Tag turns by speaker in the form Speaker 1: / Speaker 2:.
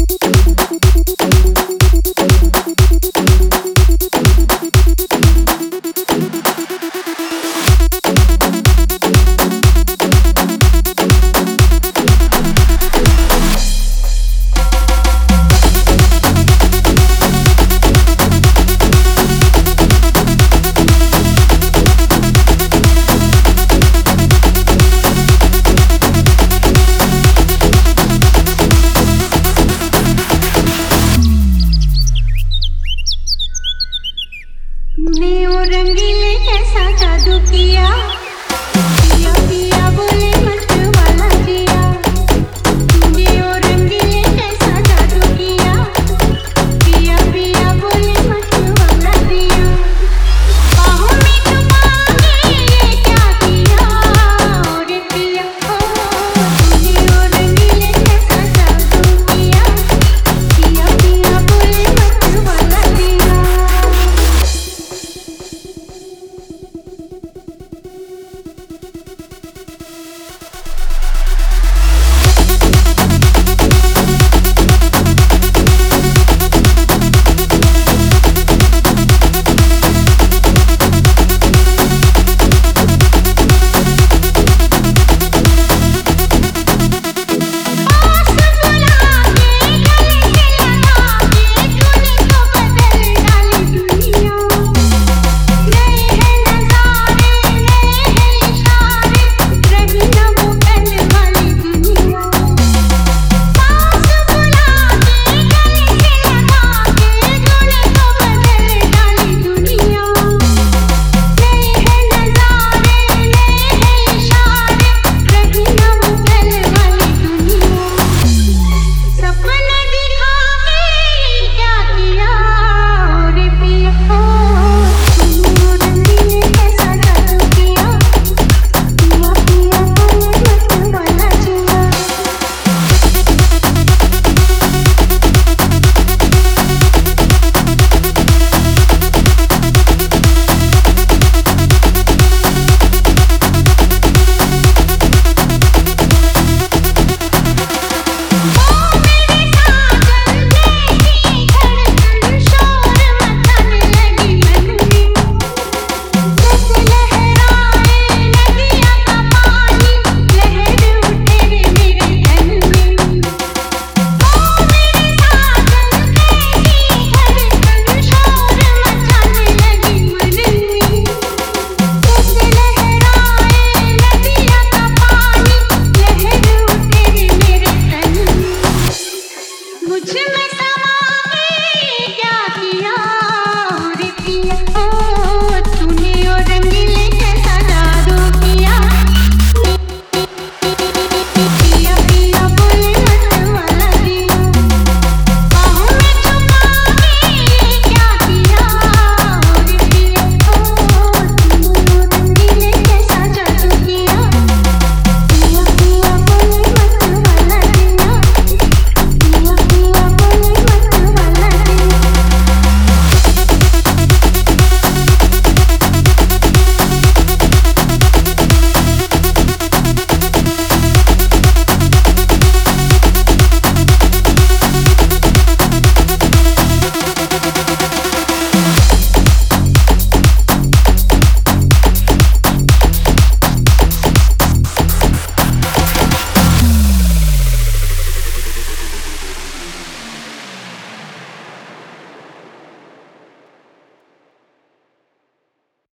Speaker 1: रंगीले कैसा जादू किया, पिया पिया बोले मत वाला दिया। तूने ओ रंगीले कैसा जादू किया, पिया पिया बोले मत वाला दिया। बाहों में छुपा के ये क्या किया, रे पिया ओ। तूने ओ रंगीले कैसा जादू किया, पिया पिया बोले मत वाला दिया। मुझ में